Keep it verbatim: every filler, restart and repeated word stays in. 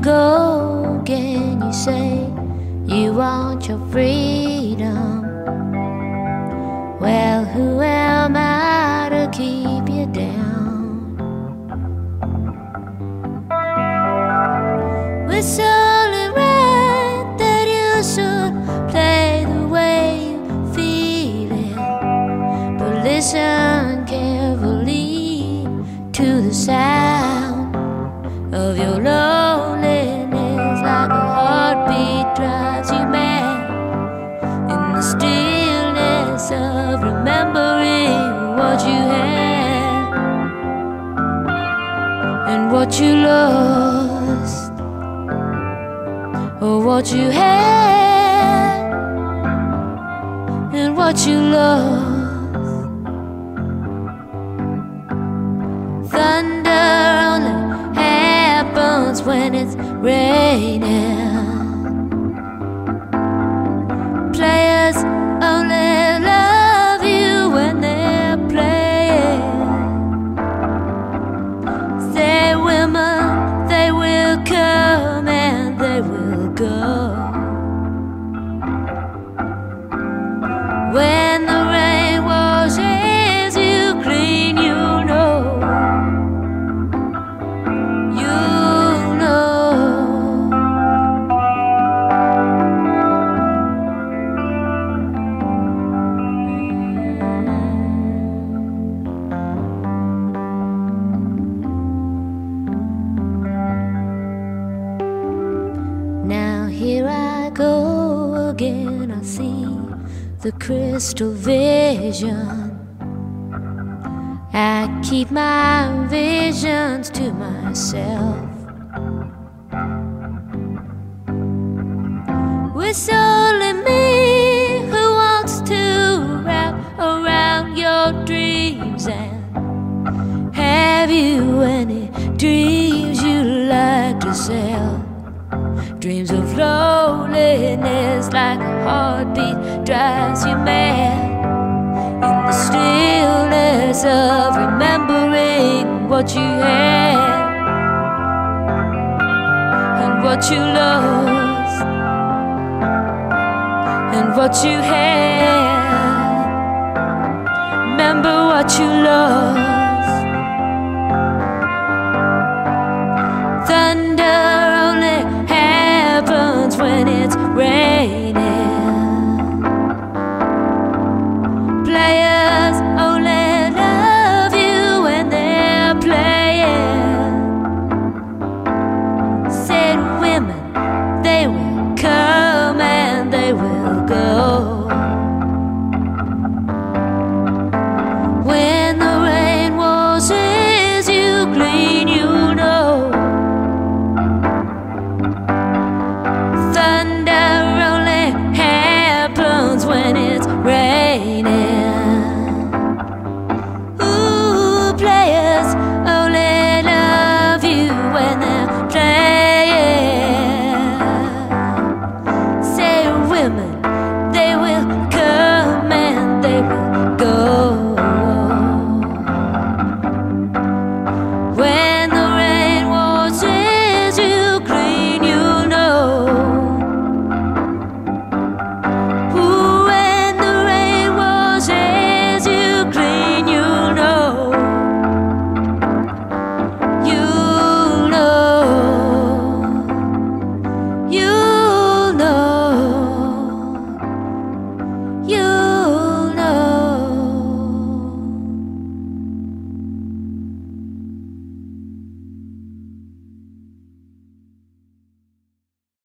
go again. You say you want your freedom. Well, who am I to keep you down? It's only right that you should play the way you feel it, but listen carefully to the sound of your loneliness. Like a heartbeat drives you mad in the stillness of remembering what you had and what you lost, or what you had and what you lost. Thunder only happens when it's raining. Players only love you when they're playing. Say women, they will come and they will go. When the rain washes you clean, you know, you know. Now here I go again, I see the crystal vision. I keep my visions to myself. It's only me who wants to wrap around your dreams. And have you any dreams you like to sell? Dreams of loneliness, like a heartbeat drives you mad in the stillness of remembering what you had and what you lost and what you had. Remember what you lost.